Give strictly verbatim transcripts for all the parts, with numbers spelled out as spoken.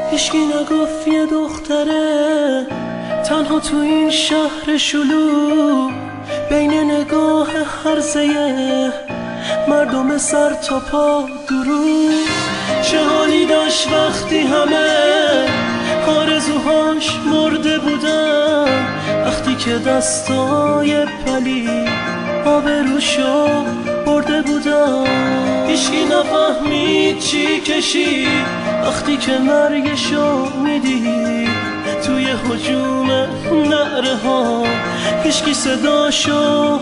هیچکی نگفت یه دختره تنها تو این شهر شلوغ بین نگاه هرزه مردم سر تا پا درو. چه حالی داشت وقتی همه آرزوهاش مرده بودن، وقتی که دستای پلی آبروشو برده بودن. هیچکی نفهمید چی کشید وقتی که مرگشو میدید توی هجوم نعره ها، هیچکی صداشو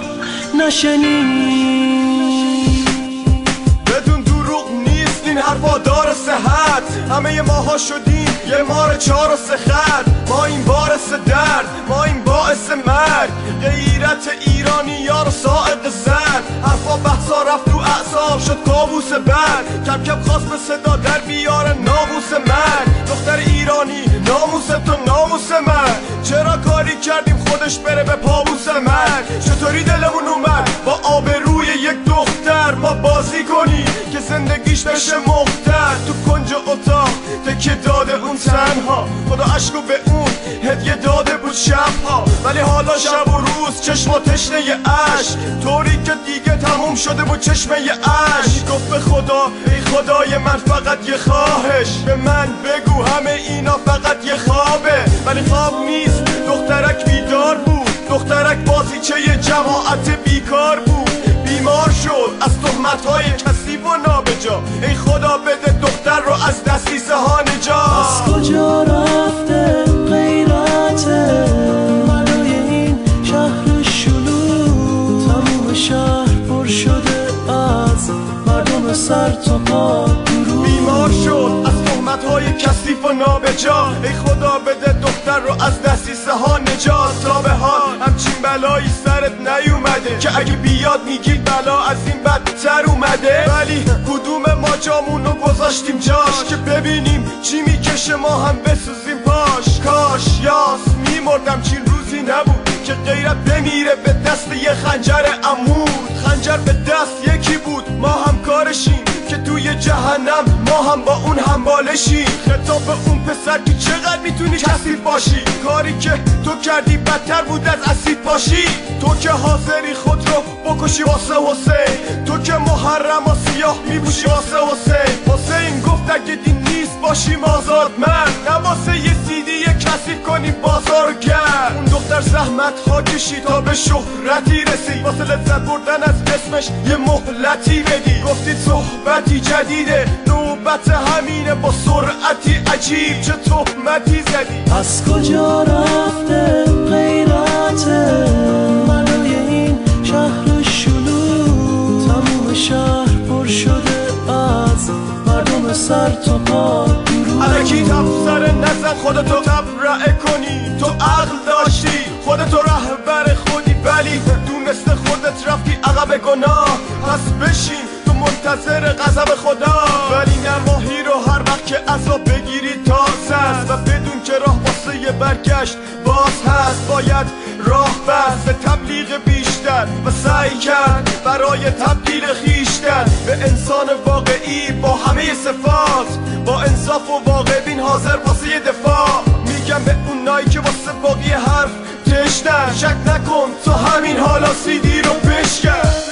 نشنید. بدون دروغ نیست این حرفا داره صحت، همه ماها شدیم یه مار چار و سه خط. ما این باعث درد، ما این باعث مرگ، غیرت ایرانی یارو ساعد زد. حرفا بحثا رفت تو اعصاب شد کابوس بد، کم کم خواست به صدا در بیاره ناموس من. دختر ایرانی ناموس تو ناموس من، چرا کاری کردیم خودش بره به پابوس من؟ چطوری دلمون اومد با آبروی یک دختر ما بازی کنی که زندگیش بشه مختر؟ تو کنج اتاق تکیه داده اون تنها، خدا عشقو به اون هدیه داده بود شبها. ولی حالا شب و روز چشم و تشنه عشق، طوری که دیگه تموم شده بود چشمه عشق. گفت به خدا ای خدای من فقط یه خواهش، به من بگو همه اینا فقط یه خوابه. ولی خواب نیست، دخترک بیدار بود، دخترک بازیچه جماعت بیکار بود. بیمار شد از تهمت‌های کثیف و نابجا، ای خدا بده دختر رو از دستیسه ها نجات. از کجا رفته غیرت ملای این شهر شلوغ؟ تموم شهر پر شده از مردم سر تا پا درو. بیمار شد از تهمت‌های کثیف و نابجا، ای خدا بده دختر رو از دستیسه ها نجات. تا به حال همچین بلایی سرت نیومده که اگه بیاد میگی بلا از این بدتر اومده. ولی کدوم ما جامونو گذاشتیم جاش که ببینیم چی میکشه ما هم بسوزیم پاش؟ کاش یاس میمردم چین روزی نبود که غیرت بمیره به دست یه خنجر عمود. خنجر به دست یکی بود، ما هم کارشیم که توی جهنم ما هم با اون همبالشیم. خطاب به اون پسر که چقدر میتونی کثیف باشی، کاری که تو کردی بدتر بود از اسید باشی. تو که حاضری خود رو بکشی واسه حسین، تو که محرم و سیاه میپوشی واسه حسین. حسین گفت اگه دین نیست باشیم آزاد من، نه واسه یه سیدی کثیف کنیم بازار گرد. اون دختر زحمت ها کشید تا به شهرتی رسید، واسه لذت بردن از اسمش یه مهلتی بدی. گفتید صحبتی جدیده نوبت همینه، با سرعتی عجیب چه تهمتی زدی. از کجا رفته غیرت ملای این شهر شلوغ؟ تموم شهر پر شده از مردم سر تا پا درو. الکی تفسر نزن خودتو تبرئه کنی، تو عقل داشتی خودتو رهبر خودی، ولی دونست خودت رفتی عقب گناه. پس بشین تو منتظر غضب خدا، ولی نماهی رو هر وقت که عذاب بگیری تازه است و بدون که راه واسه یه برگشت باز هست. باید راه بست به تبلیغ بیشتر و سعی کرد برای تبدیل خیشتن به انسان واقعی با همه صفات، با انصاف و واقع بین حاضر واسه یه دفاع. میگم به اونایی که واسه باقی حرف تشنن، شک نکن تو همین حالا سیدی رو بشکن.